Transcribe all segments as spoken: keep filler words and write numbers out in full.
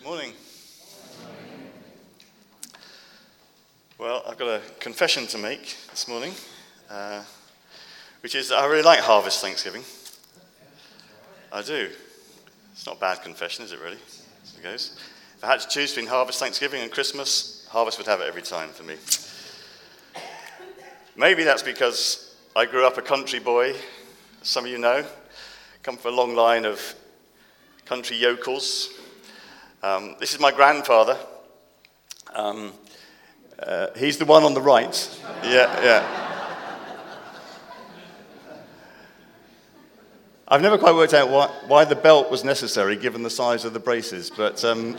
Morning. Well, I've got a confession to make this morning, uh, which is that I really like Harvest Thanksgiving. I do. It's not a bad confession, is it really? As it goes. If I had to choose between Harvest Thanksgiving and Christmas, Harvest would have it every time for me. Maybe that's because I grew up a country boy, as some of you know. Come from a long line of country yokels. Um, this is my grandfather. Um, uh, he's the one on the right. Yeah, yeah. I've never quite worked out why, why the belt was necessary, given the size of the braces, but um,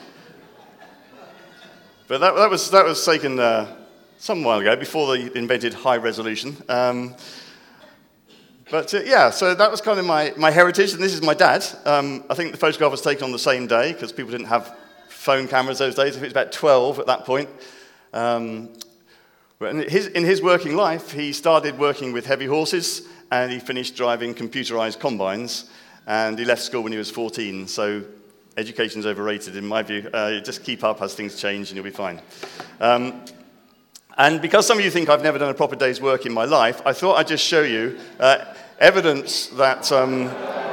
but that, that was that was taken uh, some while ago, before they invented high resolution. Um, But uh, yeah, so that was kind of my, my heritage, and this is my dad. Um, I think the photograph was taken on the same day, because people didn't have phone cameras those days. I think it was about twelve at that point. Um, but in his, in his working life, he started working with heavy horses, and he finished driving computerized combines, and he left school when he was fourteen. So education's overrated, in my view. Uh, just keep up as things change, and you'll be fine. Um, And because some of you think I've never done a proper day's work in my life, I thought I'd just show you uh, evidence that um,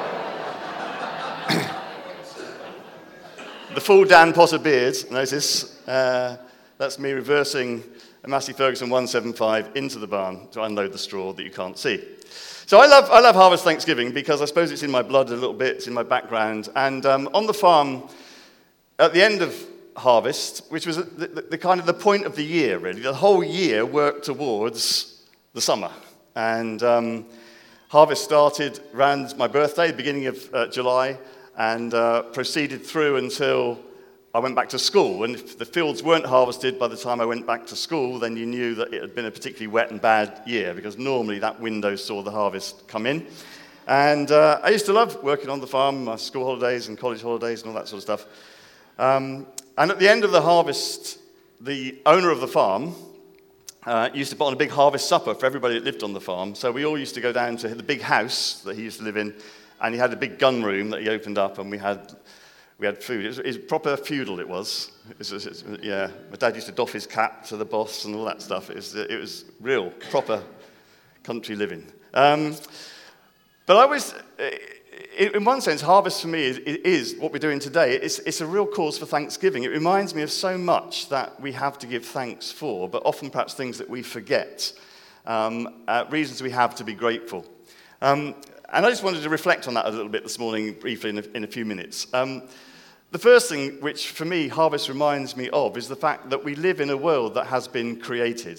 the full Dan Potter beard, notice, uh, that's me reversing a Massey Ferguson one seventy-five into the barn to unload the straw that you can't see. So I love, I love Harvest Thanksgiving because I suppose it's in my blood a little bit, it's in my background. And um, on the farm, at the end of harvest, which was the, the, the kind of the point of the year, really. The whole year worked towards the summer. And um, harvest started around my birthday, the beginning of uh, July, and uh, proceeded through until I went back to school. And if the fields weren't harvested by the time I went back to school, then you knew that it had been a particularly wet and bad year, because normally that window saw the harvest come in. And uh, I used to love working on the farm, my school holidays and college holidays and all that sort of stuff. Um, And at the end of the harvest, the owner of the farm uh, used to put on a big harvest supper for everybody that lived on the farm. So we all used to go down to the big house that he used to live in, and he had a big gun room that he opened up, and we had we had food. It was, it was proper feudal, it was. It was, it was. Yeah, my dad used to doff his cap to the boss and all that stuff. It was, it was real, proper country living. Um, but I was... In one sense, harvest for me is, is what we're doing today. It's, it's a real cause for thanksgiving. It reminds me of so much that we have to give thanks for, but often perhaps things that we forget, um, uh, reasons we have to be grateful. Um, and I just wanted to reflect on that a little bit this morning, briefly, in a, in a few minutes. Um, the first thing which, for me, harvest reminds me of is the fact that we live in a world that has been created.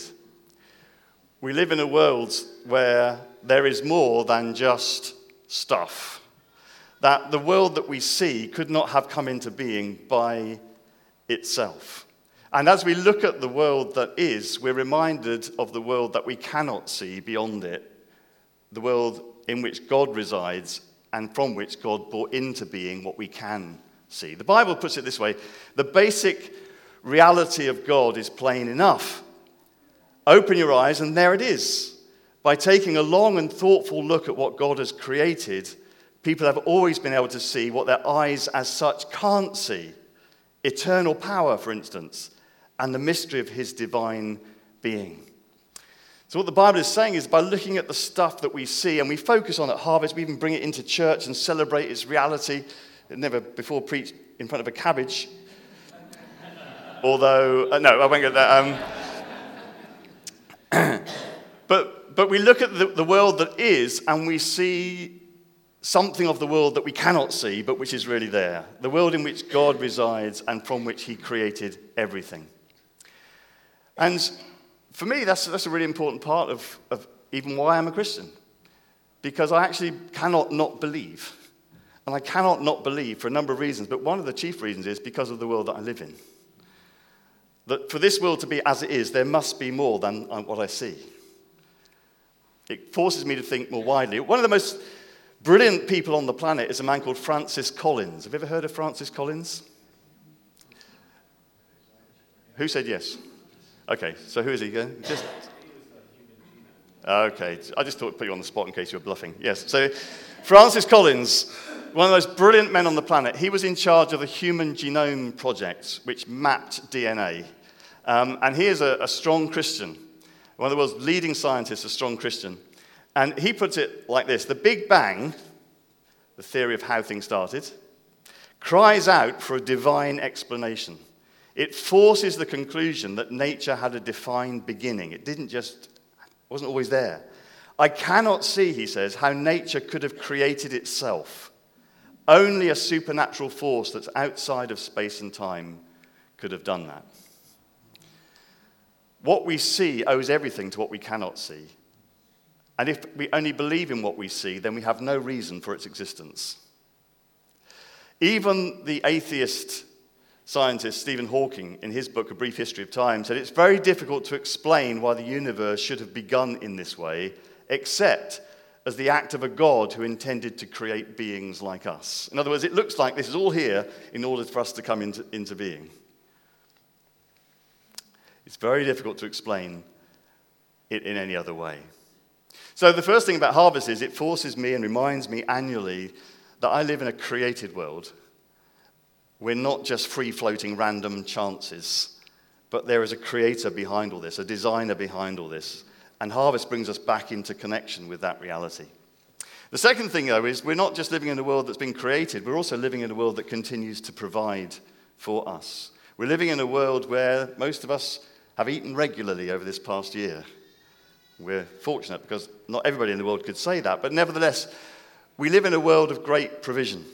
We live in a world where there is more than just stuff. That the world that we see could not have come into being by itself. And as we look at the world that is, we're reminded of the world that we cannot see beyond it, the world in which God resides and from which God brought into being what we can see. The Bible puts it this way: the basic reality of God is plain enough. Open your eyes and there it is. By taking a long and thoughtful look at what God has created, people have always been able to see what their eyes as such can't see. Eternal power, for instance, and the mystery of his divine being. So what the Bible is saying is, by looking at the stuff that we see, and we focus on at Harvest, we even bring it into church and celebrate its reality. I've never before preached in front of a cabbage. Although, uh, no, I won't get that. Um, but, but we look at the, the world that is, and we see something of the world that we cannot see, but which is really there. The world in which God resides and from which he created everything. And for me, that's, that's a really important part of, of even why I'm a Christian. Because I actually cannot not believe. And I cannot not believe for a number of reasons, but one of the chief reasons is because of the world that I live in. That for this world to be as it is, there must be more than what I see. It forces me to think more widely. One of the most brilliant people on the planet is a man called Francis Collins. Have you ever heard of Francis Collins? Who said yes? Okay, so who is he? Just okay. I just thought I'd put you on the spot in case you were bluffing. Yes. So Francis Collins, one of the most brilliant men on the planet, he was in charge of the Human Genome Project, which mapped D N A. Um, and he is a, a strong Christian, one of the world's leading scientists, a strong Christian. And he puts it like this: the Big Bang, the theory of how things started, cries out for a divine explanation. It forces the conclusion that nature had a defined beginning. It didn't just, wasn't always there. I cannot see, he says, how nature could have created itself. Only a supernatural force that's outside of space and time could have done that. What we see owes everything to what we cannot see. And if we only believe in what we see, then we have no reason for its existence. Even the atheist scientist Stephen Hawking, in his book A Brief History of Time, said it's very difficult to explain why the universe should have begun in this way, except as the act of a God who intended to create beings like us. In other words, it looks like this is all here in order for us to come into, into being. It's very difficult to explain it in any other way. So the first thing about harvest is it forces me and reminds me annually that I live in a created world. We're not just free-floating random chances, but there is a creator behind all this, a designer behind all this. And harvest brings us back into connection with that reality. The second thing, though, is we're not just living in a world that's been created, we're also living in a world that continues to provide for us. We're living in a world where most of us have eaten regularly over this past year. We're fortunate because not everybody in the world could say that, but nevertheless, we live in a world of great provision.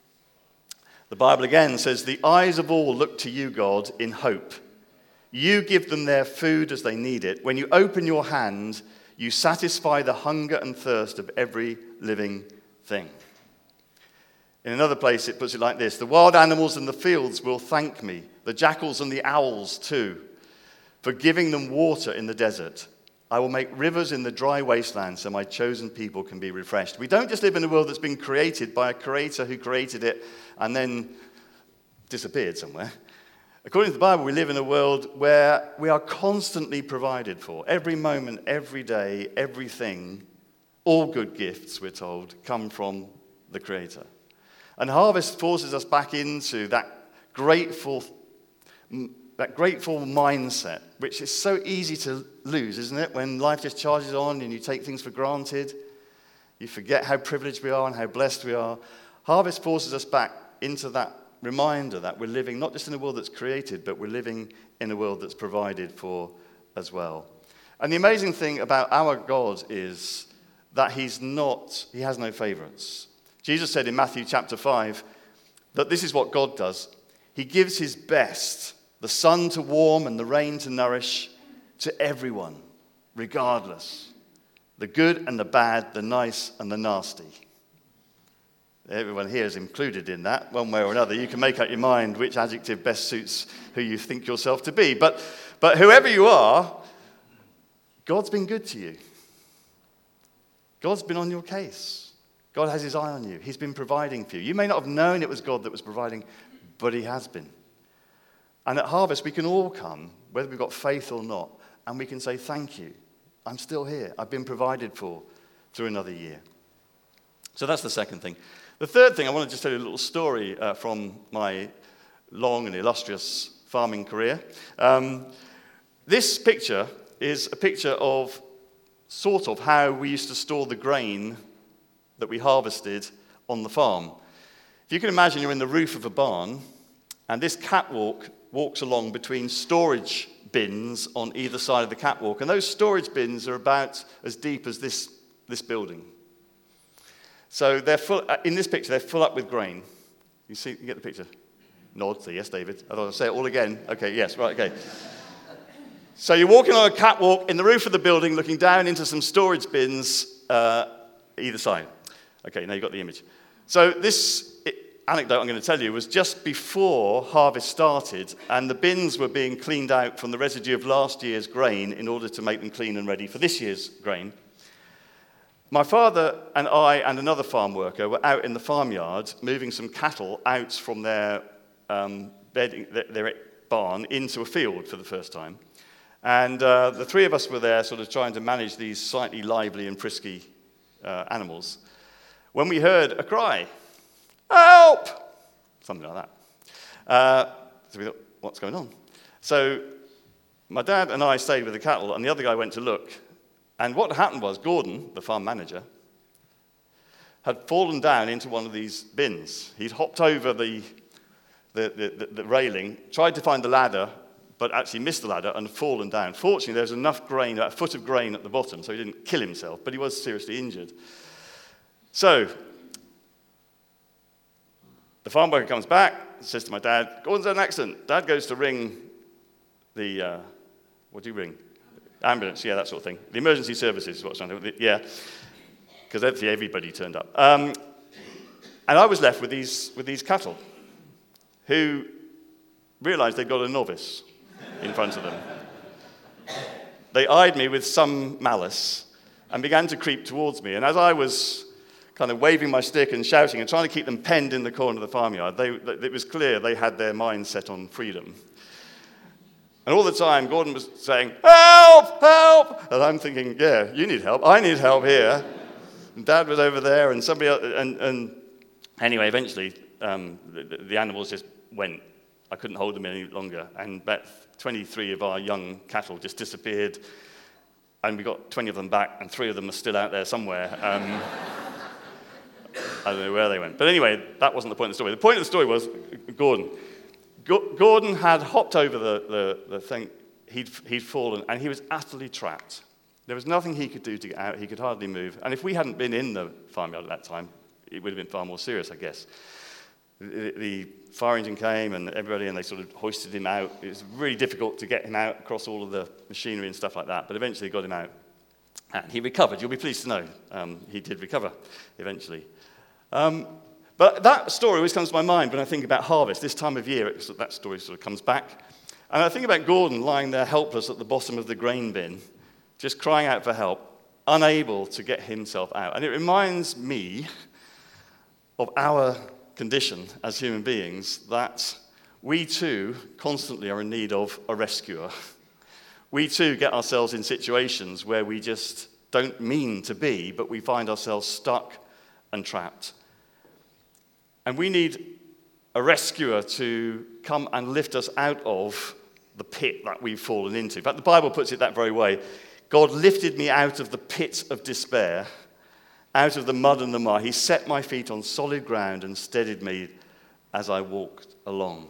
The Bible again says, "The eyes of all look to you, God, in hope. You give them their food as they need it. When you open your hand, you satisfy the hunger and thirst of every living thing." In another place, it puts it like this: "The wild animals in the fields will thank me, the jackals and the owls too, for giving them water in the desert. I will make rivers in the dry wasteland so my chosen people can be refreshed." We don't just live in a world that's been created by a creator who created it and then disappeared somewhere. According to the Bible, we live in a world where we are constantly provided for. Every moment, every day, everything, all good gifts, we're told, come from the Creator. And harvest forces us back into that grateful That grateful mindset, which is so easy to lose, isn't it? When life just charges on and you take things for granted, you forget how privileged we are and how blessed we are. Harvest forces us back into that reminder that we're living not just in a world that's created, but we're living in a world that's provided for as well. And the amazing thing about our God is that he's not, he has no favorites. Jesus said in Matthew chapter five that this is what God does. He gives his best, the sun to warm and the rain to nourish, to everyone, regardless. The good and the bad, the nice and the nasty. Everyone here is included in that, one way or another. You can make up your mind which adjective best suits who you think yourself to be. But, but whoever you are, God's been good to you. God's been on your case. God has his eye on you. He's been providing for you. You may not have known it was God that was providing, but he has been. And at Harvest, we can all come, whether we've got faith or not, and we can say, thank you. I'm still here. I've been provided for through another year. So that's the second thing. The third thing, I want to just tell you a little story uh, from my long and illustrious farming career. Um, this picture is a picture of sort of how we used to store the grain that we harvested on the farm. If you can imagine you're in the roof of a barn, and this catwalk walks along between storage bins on either side of the catwalk. And those storage bins are about as deep as this, this building. So they're full, in this picture, they're full up with grain. You see, you get the picture? Nod, say yes, David. I thought I'd say it all again. Okay, yes, right, okay. So you're walking on a catwalk in the roof of the building, looking down into some storage bins uh, either side. Okay, now you've got the image. So this anecdote I'm going to tell you was just before harvest started, and the bins were being cleaned out from the residue of last year's grain in order to make them clean and ready for this year's grain. My father and I and another farm worker were out in the farmyard moving some cattle out from their, um, bedding, their barn into a field for the first time. And uh, the three of us were there sort of trying to manage these slightly lively and frisky uh, animals, when we heard a cry, help! Something like that. Uh, so we thought, what's going on? So my dad and I stayed with the cattle, and the other guy went to look. And what happened was Gordon, the farm manager, had fallen down into one of these bins. He'd hopped over the, the, the, the, the railing, tried to find the ladder, but actually missed the ladder and fallen down. Fortunately, there was enough grain, about a foot of grain at the bottom, so he didn't kill himself, but he was seriously injured. So the farm worker comes back, says to my dad, Gordon's had an accident. Dad goes to ring the, uh, what do you ring? Ambulance, yeah, that sort of thing. The emergency services is what I'm trying to do. Yeah, because everybody turned up. Um, and I was left with these, with these cattle who realized they'd got a novice in front of them. They eyed me with some malice and began to creep towards me. And as I was kind of waving my stick and shouting and trying to keep them penned in the corner of the farmyard, they, it was clear they had their minds set on freedom. And all the time, Gordon was saying, help, help! And I'm thinking, yeah, you need help. I need help here. And Dad was over there, and somebody else, and, and anyway, eventually, um, the, the animals just went. I couldn't hold them any longer. And about twenty-three of our young cattle just disappeared. And we got twenty of them back, and three of them are still out there somewhere. Um, I don't know where they went. But anyway, that wasn't the point of the story. The point of the story was Gordon. Gordon had hopped over the, the, the thing, he'd, he'd fallen, and he was utterly trapped. There was nothing he could do to get out, he could hardly move. And if we hadn't been in the farmyard at that time, it would have been far more serious, I guess. The, the fire engine came and everybody, and they sort of hoisted him out. It was really difficult to get him out across all of the machinery and stuff like that, but eventually got him out. And he recovered. You'll be pleased to know um, he did recover eventually. Um, But that story always comes to my mind when I think about harvest. This time of year, it, that story sort of comes back. And I think about Gordon lying there helpless at the bottom of the grain bin, just crying out for help, unable to get himself out. And it reminds me of our condition as human beings, that we too constantly are in need of a rescuer. We too get ourselves in situations where we just don't mean to be, but we find ourselves stuck and trapped. And we need a rescuer to come and lift us out of the pit that we've fallen into. In fact, the Bible puts it that very way. God lifted me out of the pit of despair, out of the mud and the mire. He set my feet on solid ground and steadied me as I walked along.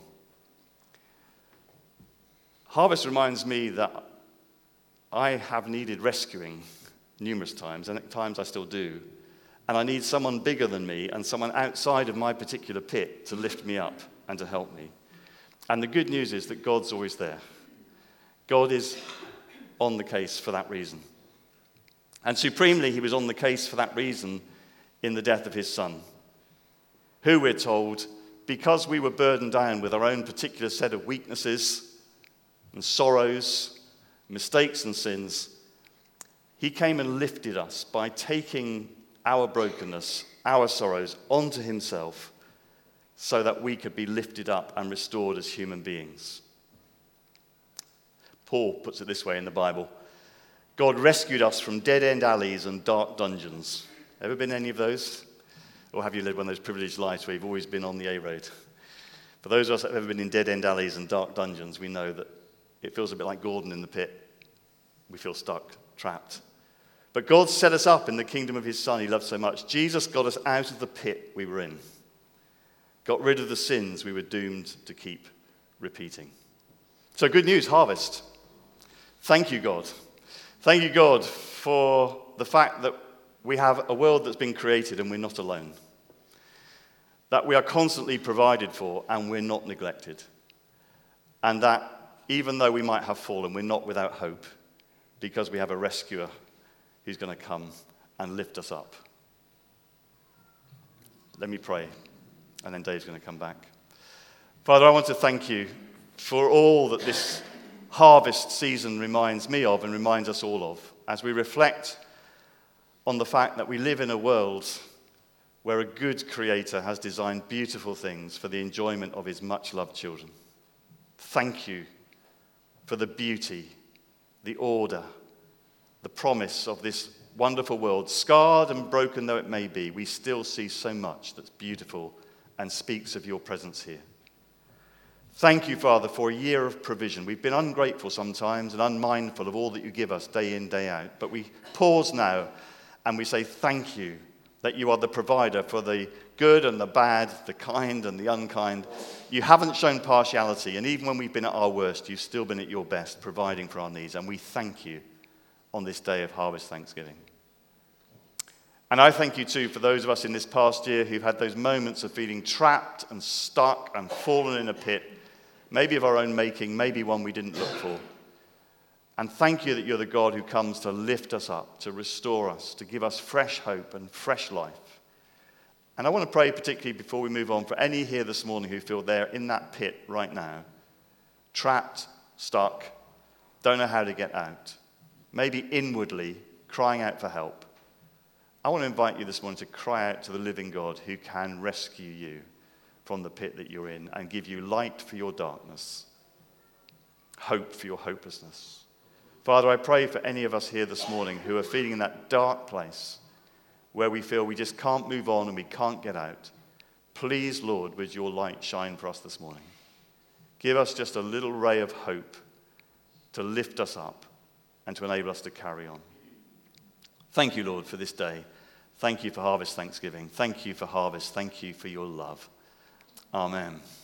Harvest reminds me that I have needed rescuing numerous times, and at times I still do. And I need someone bigger than me and someone outside of my particular pit to lift me up and to help me. And the good news is that God's always there. God is on the case for that reason. And supremely, he was on the case for that reason in the death of his son, who, we're told, because we were burdened down with our own particular set of weaknesses and sorrows, mistakes and sins, he came and lifted us by taking our brokenness, our sorrows, onto himself so that we could be lifted up and restored as human beings. Paul puts it this way in the Bible: God rescued us from dead-end alleys and dark dungeons. Ever been any of those? Or have you led one of those privileged lives where you've always been on the A road? For those of us that have ever been in dead-end alleys and dark dungeons, we know that it feels a bit like Gordon in the pit. We feel stuck, trapped. But God set us up in the kingdom of his Son he loved so much. Jesus got us out of the pit we were in, got rid of the sins we were doomed to keep repeating. So good news, harvest. Thank you, God. Thank you, God, for the fact that we have a world that's been created and we're not alone, that we are constantly provided for and we're not neglected, and that even though we might have fallen, we're not without hope because we have a rescuer who's going to come and lift us up. Let me pray, and then Dave's going to come back. Father, I want to thank you for all that this harvest season reminds me of and reminds us all of, as we reflect on the fact that we live in a world where a good creator has designed beautiful things for the enjoyment of his much-loved children. Thank you for the beauty, the order, the promise of this wonderful world, scarred and broken though it may be, we still see so much that's beautiful and speaks of your presence here. Thank you, Father, for a year of provision. We've been ungrateful sometimes and unmindful of all that you give us day in, day out. But we pause now and we say thank you that you are the provider for the good and the bad, the kind and the unkind. You haven't shown partiality, and even when we've been at our worst, you've still been at your best, providing for our needs. And we thank you on this day of Harvest Thanksgiving. And I thank you too for those of us in this past year who've had those moments of feeling trapped and stuck and fallen in a pit, maybe of our own making, maybe one we didn't look for. And thank you that you're the God who comes to lift us up, to restore us, to give us fresh hope and fresh life. And I want to pray particularly before we move on for any here this morning who feel they're in that pit right now, trapped, stuck, don't know how to get out, maybe inwardly crying out for help. I want to invite you this morning to cry out to the living God who can rescue you from the pit that you're in and give you light for your darkness, hope for your hopelessness. Father, I pray for any of us here this morning who are feeling in that dark place where we feel we just can't move on and we can't get out. Please, Lord, would your light shine for us this morning. Give us just a little ray of hope to lift us up and to enable us to carry on. Thank you, Lord, for this day. Thank you for Harvest Thanksgiving. Thank you for Harvest. Thank you for your love. Amen.